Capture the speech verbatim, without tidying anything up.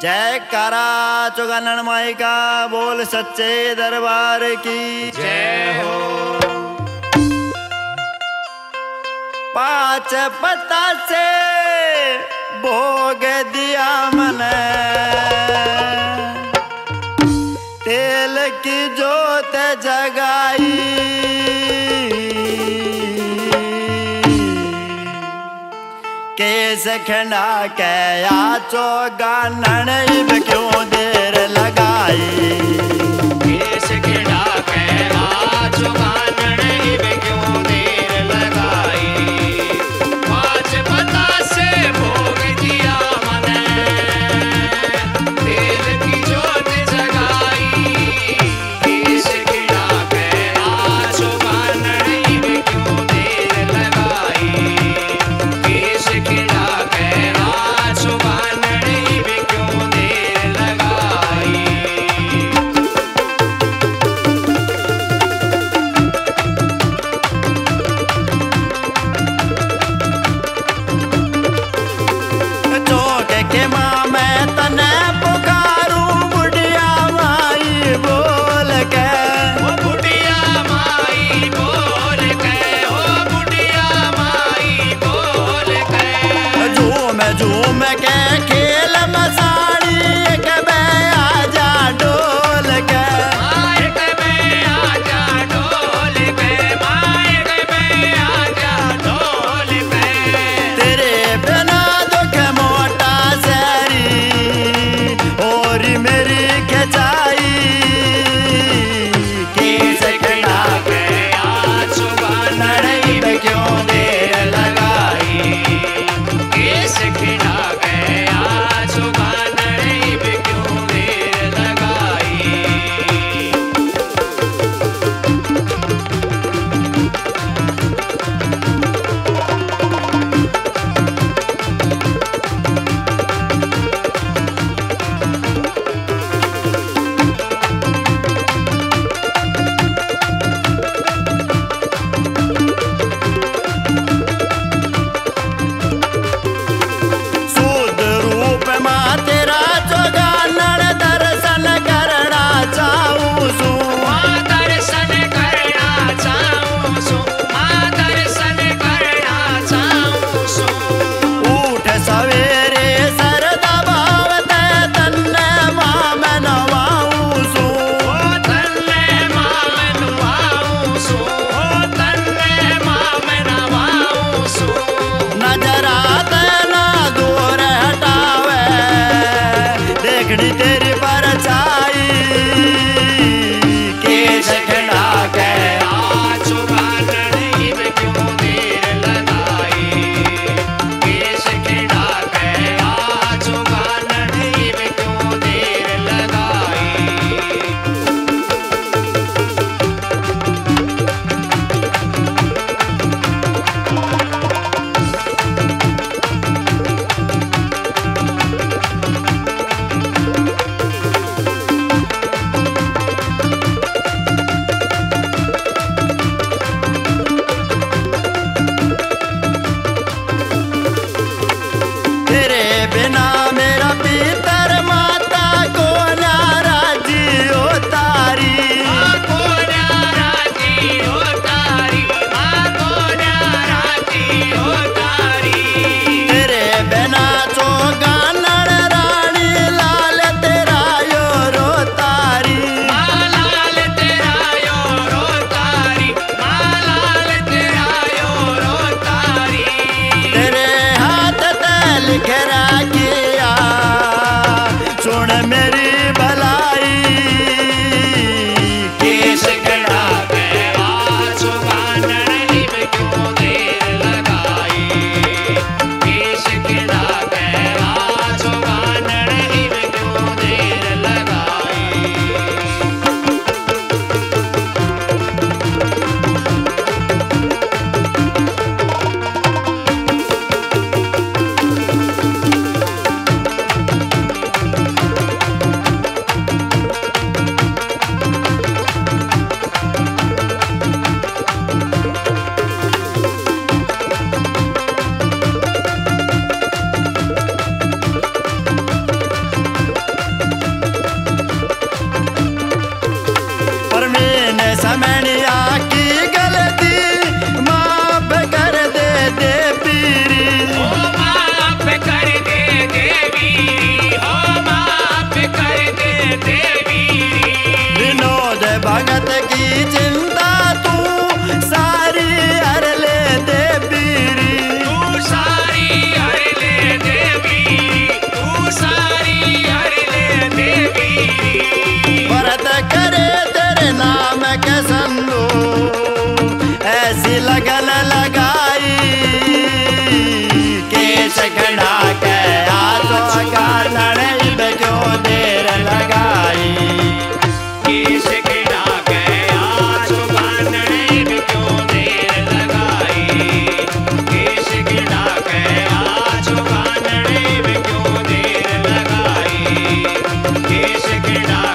जयकारा चौगानन माई का, बोल सच्चे दरबार की जय हो। पाँच पत्ता से भोग दिया मने, तेल की जोत जगाई, केस खंडा के या चौगानन क्यों देर लगाई, केस खंडा के या चौगानन क्यों देर लगाई। पाँच पत्ता से भोग दिया मने, तेल की जोत जगाई, केस खंडा के या चौगानन क्यों देर लगाई। केस खंडा के या चौगानन क्यों देर लगाई। चौक के माँ मैं तने पुकारूं, बुढ़िया माई बोल के, ओ बुढ़िया माई बोल के, ओ बुढ़िया माई बोल के। झूम झूम के खेल मसाड़ी के बे आजा डोल के, मायक में आजा डोल के, मायक में आजा डोल के। तेरे बिना दुख मोटा सरी और मेरी खचाई, केस खड़ा के या चौगानन पे क्यों देर लगाई, केस खिड़ा के या चौगानन क्यों देर लगाई। शुद्ध रूप माँ तेरा चौगानन दर्शन करना चाहूँ सू, माँ दर्शन करना चाहूँ सो, माँ दर्शन करना चाहूँ सो। उठ सवेरे सर दबावते तन्ने माँ मैं नवाऊँ सू, ओ तन्ने माँ मैं नवाऊँ सो, ओ तन्ने माँ मैं नवाऊँ सो। नजर आते ना दूर हटावे, देखनी तेरी परछाई, केस खड़ा के या चौगानन क्यों देर लगाई। केस खिड़ा के या चौगानन क्यों देर लगाई। देश के डाक